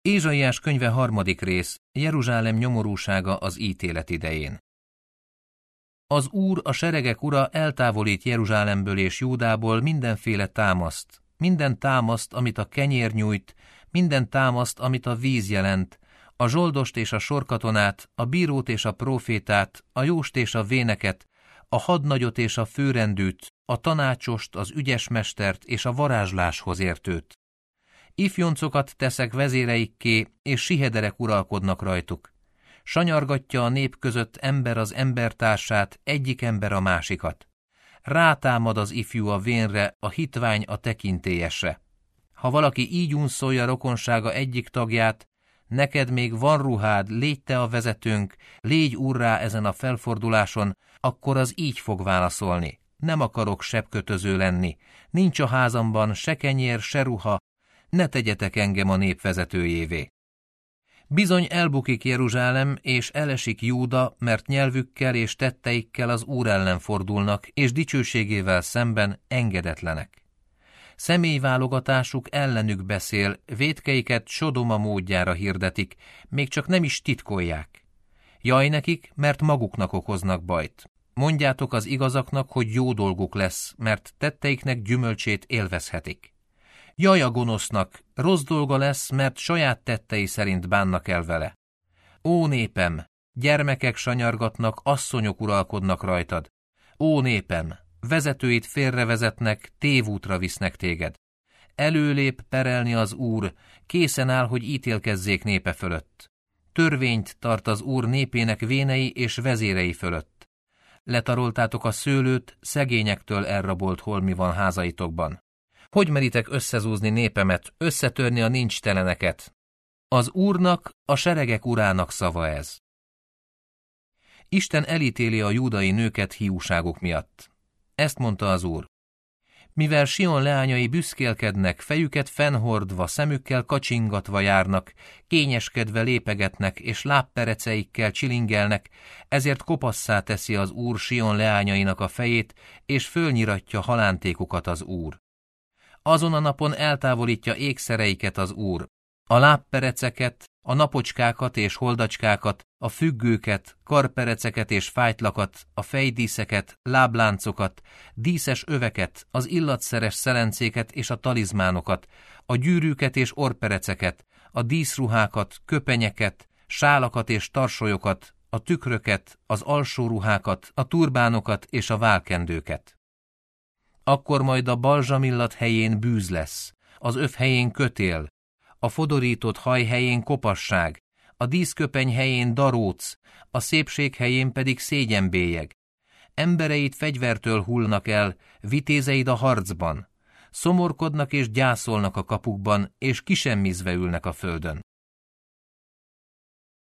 Ézsaiás könyve 3. rész, Jeruzsálem nyomorúsága az ítélet idején. Az Úr, a seregek ura eltávolít Jeruzsálemből és Júdából mindenféle támaszt, minden támaszt, amit a kenyér nyújt, minden támaszt, amit a víz jelent, a zsoldost és a sorkatonát, a bírót és a prófétát, a jóst és a véneket, a hadnagyot és a főrendűt, a tanácsost, az ügyesmestert és a varázsláshoz értőt. Ifjoncokat teszek vezéreikké, és sihederek uralkodnak rajtuk. Sanyargatja a nép között ember az embertársát, egyik ember a másikat. Rátámad az ifjú a vénre, a hitvány a tekintélyesre. Ha valaki így unszolja rokonsága egyik tagját, neked még van ruhád, légy te a vezetőnk, légy úrrá ezen a felforduláson, akkor az így fog válaszolni. Nem akarok sebkötöző lenni, nincs a házamban se kenyér, se ruha, ne tegyetek engem a nép vezetőjévé. Bizony elbukik Jeruzsálem, és elesik Júda, mert nyelvükkel és tetteikkel az Úr ellen fordulnak, és dicsőségével szemben engedetlenek. Személyválogatásuk ellenük beszél, vétkeiket Sodoma módjára hirdetik, még csak nem is titkolják. Jaj nekik, mert maguknak okoznak bajt. Mondjátok az igazaknak, hogy jó dolguk lesz, mert tetteiknek gyümölcsét élvezhetik. Jaj a gonosznak, rossz dolga lesz, mert saját tettei szerint bánnak el vele. Ó népem, gyermekek sanyargatnak, asszonyok uralkodnak rajtad. Ó népem, vezetőit félrevezetnek, tévútra visznek téged. Előlép perelni az Úr, készen áll, hogy ítélkezzék népe fölött. Törvényt tart az Úr népének vénei és vezérei fölött. Letaroltátok a szőlőt, szegényektől elrabolt holmi van házaitokban. Hogy meritek összezúzni népemet, összetörni a nincsteleneket? Az Úrnak, a seregek urának szava ez. Isten elítéli a júdai nőket hiúságuk miatt. Ezt mondta az Úr. Mivel Sion leányai büszkélkednek, fejüket fennhordva, szemükkel kacsingatva járnak, kényeskedve lépegetnek, és lábpereceikkel csilingelnek, ezért kopasszá teszi az Úr Sion leányainak a fejét, és fölnyiratja halántékukat az Úr. Azon a napon eltávolítja ékszereiket az Úr, a lábpereceket, a napocskákat és holdacskákat, a függőket, karpereceket és fájtlakat, a fejdíszeket, lábláncokat, díszes öveket, az illatszeres szelencéket és a talizmánokat, a gyűrűket és orpereceket, a díszruhákat, köpenyeket, sálakat és tarsolyokat, a tükröket, az alsó ruhákat, a turbánokat és a válkendőket. Akkor majd a balzsamillat helyén bűz lesz, az öv helyén kötél, a fodorított haj helyén kopasság, a díszköpeny helyén daróc, a szépség helyén pedig szégyenbélyeg. Embereid fegyvertől hullnak el, vitézeid a harcban, szomorkodnak és gyászolnak a kapukban, és kisemmizve ülnek a földön.